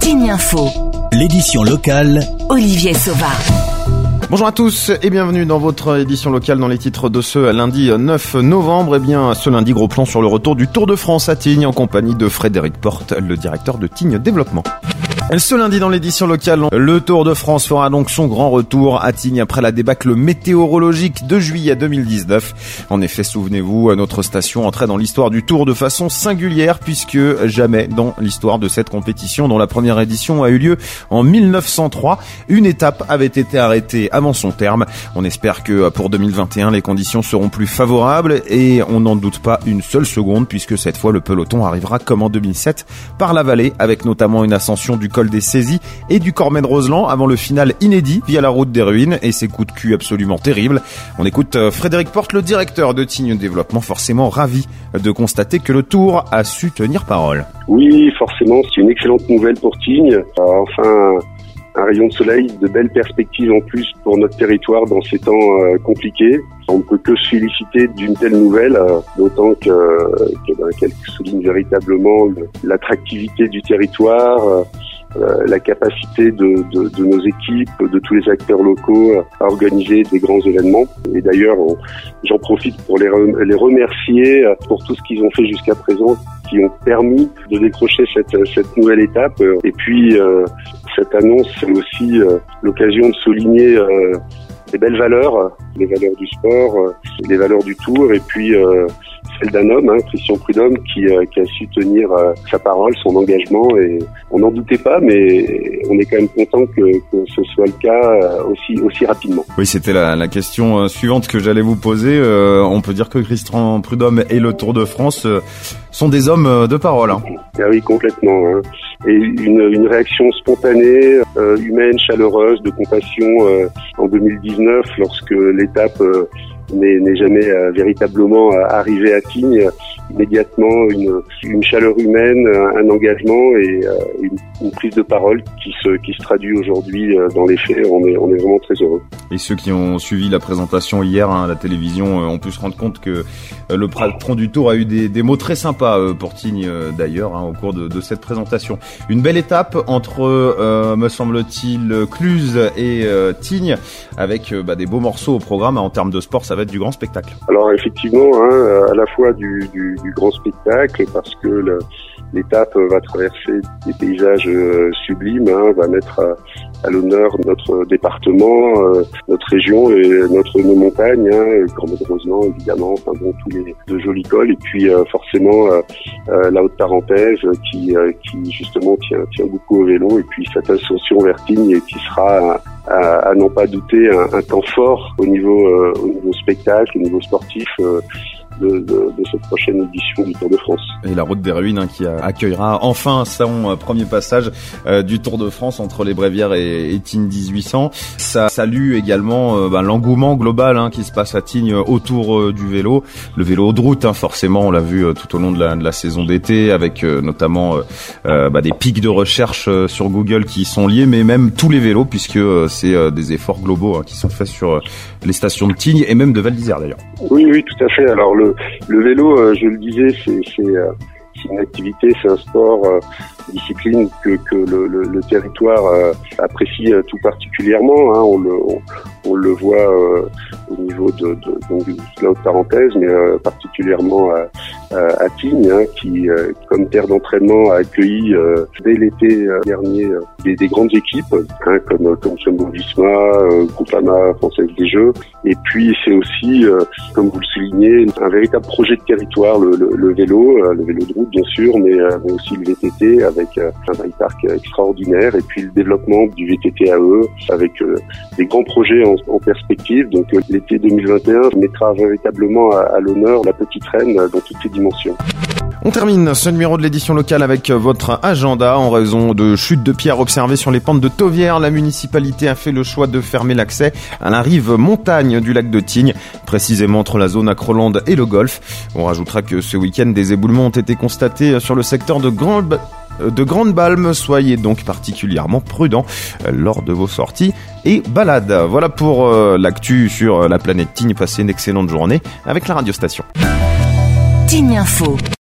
Tignes Info. L'édition locale. Olivier Sauvard. Bonjour à tous et bienvenue dans votre édition locale dans les titres de ce lundi 9 novembre. Eh bien, ce lundi, gros plan sur le retour du Tour de France à Tignes en compagnie de Frédéric Porte, le directeur de Tignes Développement. Ce lundi dans l'édition locale, le Tour de France fera donc son grand retour à Tignes après la débâcle météorologique de juillet 2019. En effet, souvenez-vous, notre station entrait dans l'histoire du Tour de façon singulière puisque jamais dans l'histoire de cette compétition, dont la première édition a eu lieu en 1903, une étape avait été arrêtée avant son terme. On espère que pour 2021, les conditions seront plus favorables et on n'en doute pas une seule seconde puisque cette fois le peloton arrivera comme en 2007 par la vallée avec notamment une ascension du col des Saisies et du Cormet-de-Roseland avant le final inédit via la route des ruines et ses coups de cul absolument terribles. On écoute Frédéric Porte, le directeur de Tignes Développement, forcément ravi de constater que le Tour a su tenir parole. Oui, forcément, c'est une excellente nouvelle pour Tignes. Enfin, un rayon de soleil, de belles perspectives en plus pour notre territoire dans ces temps compliqués. On ne peut que se féliciter d'une telle nouvelle, d'autant qu'elle souligne véritablement l'attractivité du territoire, la capacité de nos équipes, de tous les acteurs locaux à organiser des grands événements. Et d'ailleurs, j'en profite pour les remercier pour tout ce qu'ils ont fait jusqu'à présent, qui ont permis de décrocher cette nouvelle étape. Et puis, cette annonce, c'est aussi l'occasion de souligner les belles valeurs, les valeurs du sport, les valeurs du Tour, et puis celle d'un homme, Christian Prudhomme, qui a su tenir sa parole, son engagement, et on n'en doutait pas, mais on est quand même content que ce soit le cas aussi rapidement. Oui, c'était la question suivante que j'allais vous poser. On peut dire que Christian Prudhomme et le Tour de France sont des hommes de parole. Ah oui, complètement. Et une réaction spontanée, humaine, chaleureuse, de compassion en 2019, lorsque l'étape n'est jamais véritablement arrivé à Tignes. Immédiatement une chaleur humaine, un engagement et une prise de parole qui se traduit aujourd'hui dans les faits. On est vraiment très heureux. Et ceux qui ont suivi la présentation hier à la télévision ont pu se rendre compte que le patron du Tour a eu des mots très sympas pour Tignes d'ailleurs au cours de cette présentation. Une belle étape entre, me semble-t-il, Cluse et Tignes avec des beaux morceaux au programme. En termes de sport, ça va être du grand spectacle. Alors effectivement, à la fois du grand spectacle parce que l'étape va traverser des paysages sublimes, va mettre à l'honneur notre département, notre région et nos montagnes, Cormet-de-Roseland évidemment, tous de jolis cols, et puis forcément la haute parenthèse qui justement tient beaucoup au vélo, et puis cette ascension vers Tignes qui sera à n'en pas douter un temps fort au niveau spectacle, au niveau sportif de cette prochaine édition du Tour de France. Et la route des ruines qui accueillera enfin son premier passage du Tour de France entre les Bréviaires et Tignes 1800. Ça salue également l'engouement global qui se passe à Tignes autour du vélo. Le vélo de route, forcément, on l'a vu tout au long de la saison d'été avec notamment des pics de recherche sur Google qui sont liés, mais même tous les vélos puisque c'est des efforts globaux qui sont faits sur les stations de Tignes et même de Val d'Isère d'ailleurs. Oui, tout à fait. Alors le vélo, je le disais, c'est une activité, c'est un sport, discipline que le territoire apprécie tout particulièrement. On le voit au niveau de la haute parenthèse, mais particulièrement à Tignes, qui, comme terre d'entraînement, a accueilli dès l'été dernier des grandes équipes, comme Jumbo-Visma, Groupama, Française des Jeux. Et puis c'est aussi, comme vous le soulignez, un véritable projet de territoire, le vélo de route bien sûr, mais aussi le VTT avec un bike park extraordinaire, et puis le développement du VTT AE avec des grands projets en perspective. Donc l'été 2021 mettra véritablement à l'honneur la petite reine dans toutes ses dimensions. On termine ce numéro de l'édition locale avec votre agenda. En raison de chutes de pierres observées sur les pentes de Tauvière, la municipalité a fait le choix de fermer l'accès à la rive montagne du lac de Tignes, précisément entre la zone Acrolande et le golfe. On rajoutera que ce week-end, des éboulements ont été constatés sur le secteur de Grande Balme. Soyez donc particulièrement prudents lors de vos sorties et balades. Voilà pour l'actu sur la planète Tignes. Passez une excellente journée avec la radiostation. Tignes Info.